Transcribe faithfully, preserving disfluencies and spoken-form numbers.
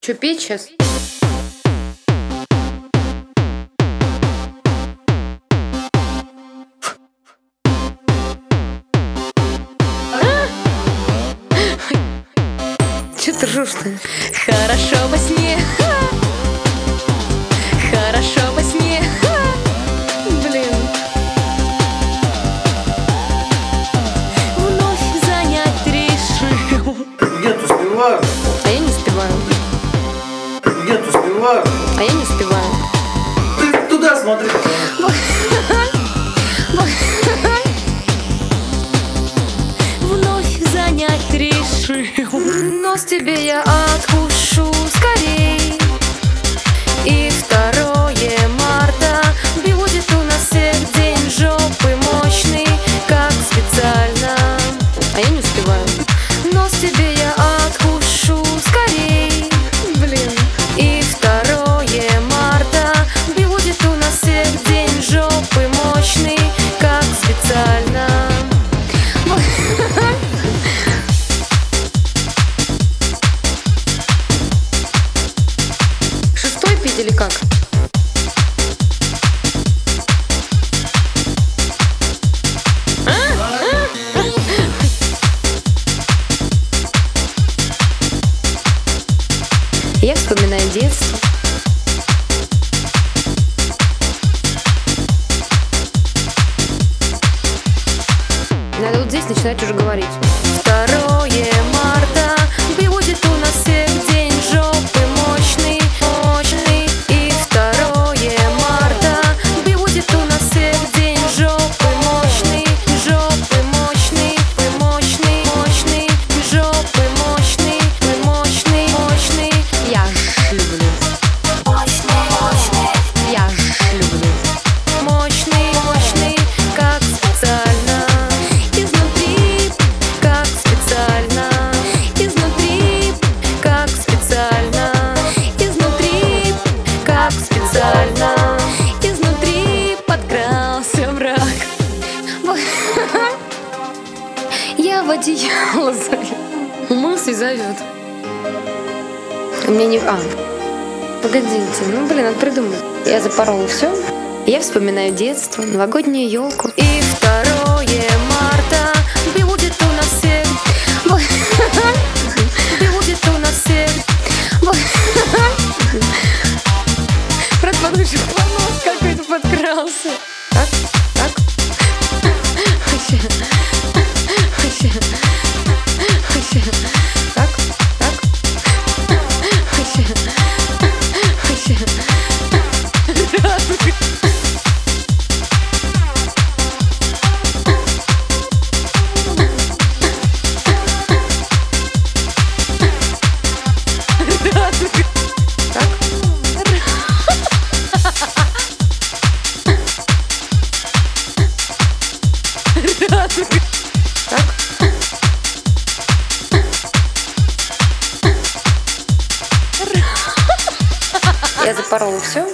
Че, петь сейчас? Че ты ржешь-то? Хорошо во сне, хорошо во сне. Блин. Вновь занять решил. Нет, успеваю. А я не успеваю. Нет, успеваю. А я не успеваю. Ты туда смотри. Вновь занять решил. Нос тебе я откушу скорей. И второе марта будет у нас всех день жопы мощный, как специально. А я не успеваю. Нос тебе я откушу скорей. Блин. И второе марта будет у нас всех день жопы мощный, как специально. Шестой пить или как? Я вспоминаю детство. Надо вот здесь начинать уже говорить. Второе марта будет у нас всех день жопы мощный, мощный. И второе марта будет у нас всех день жопы мощный, жопы мощный, мы мощный, мощный, жопы мощный, мы мощный, мощный. Я ж люблю. Мощный, мощный. Я ж люблю. Мощный, мощный, как специально. Изнутри, как специально. Изнутри, как специально. Изнутри, как специально. Изнутри подкрался враг. Я в одеяло залез. Мысли зовет. У меня не... А, погодите, ну блин, надо придумать. Я запорола все. Я вспоминаю детство, новогоднюю елку. И второе марта будет у нас всех. Будет у нас всех. Брат, подушек, понос какой-то подкрался. Так, так. Вообще. Вообще. Вообще. Так, так. Вообще. Вообще. Я запорола все.